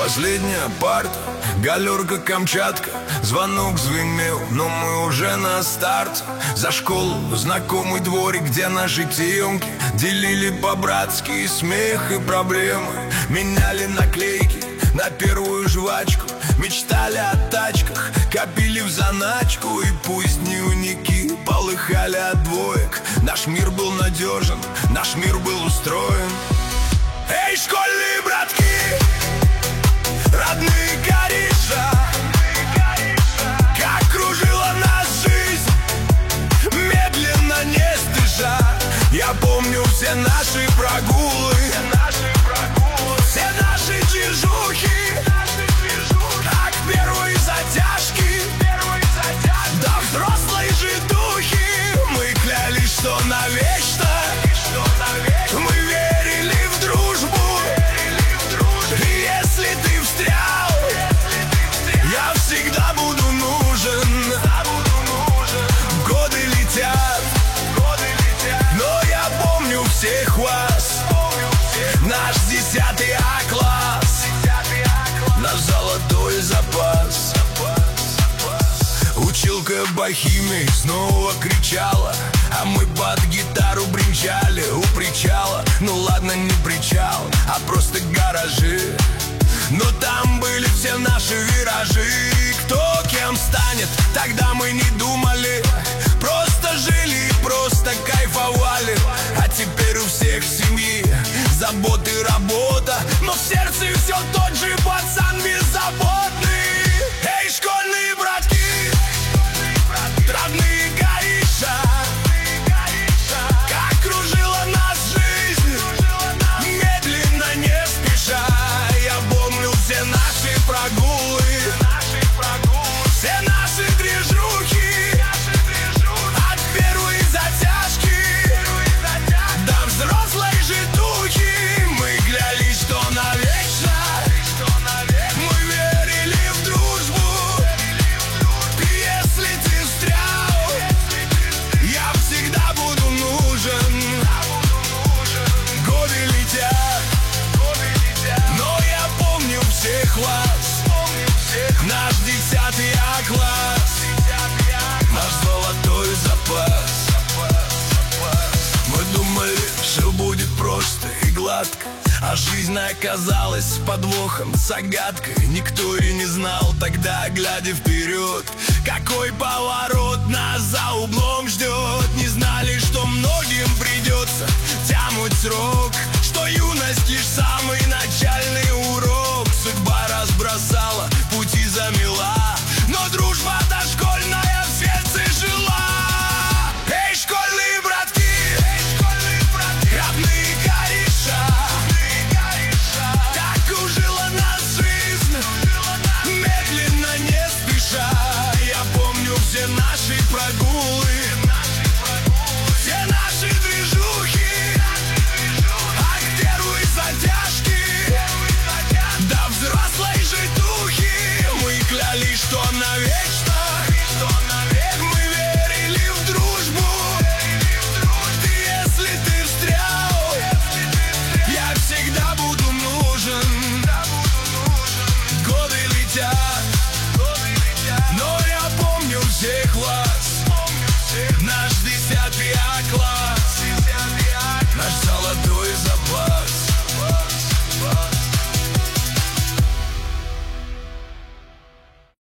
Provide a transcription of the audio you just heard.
Последняя парта, галерка Камчатка. Звонок звенел, но мы уже на старте. За школу знакомый дворик, где наши темки делили по-братски смех и проблемы. Меняли наклейки на первую жвачку, мечтали о тачках, копили в заначку. И пусть дневники полыхали от двоек, наш мир был надежен, наш мир был устроен. Эй, школьные братки, родные кореша, как кружила нас жизнь, медленно, не спеша. Я помню все наши прогулы, все наши движухи, как первые затяжки, до взрослой жидухи. Мы клялись, что навечно мы верили в дружбу. И если ты встрял, я всегда буду нужен. Годы летят, но я помню всех вас. Наш 10 А-класс, наш золотой запас. Училка бахимей снова кричала, а мы под гитару бренчали у причала. Ну ладно, не причал, а просто гаражи. Но там были все наши виражи. Кто кем станет, тогда мы не думали. Просто жили и просто кайфовали. А теперь у всех семьи заботы, работа, но в сердце все тот же пацан беззаботный. Эй, школьные братки, родные гаиша, как кружила нас жизнь, медленно, не спеша. Я помню все наши прогулы, все наши движухи, от первой затяжки до взрослой жидухи. Мы клялись, что навечно мы верили в дружбу. И если ты встрял, я всегда буду нужен. Годы летят, но я помню всех вас. Наш 10 А-класс, наш золотой запас. Мы думали, все будет просто и гладко, а жизнь оказалась с подвохом, с загадкой. Никто и не знал тогда, глядя вперед, какой поворот нас за углом ждет. Не знали, что многим придется тянуть срок, что юность лишь самый начальный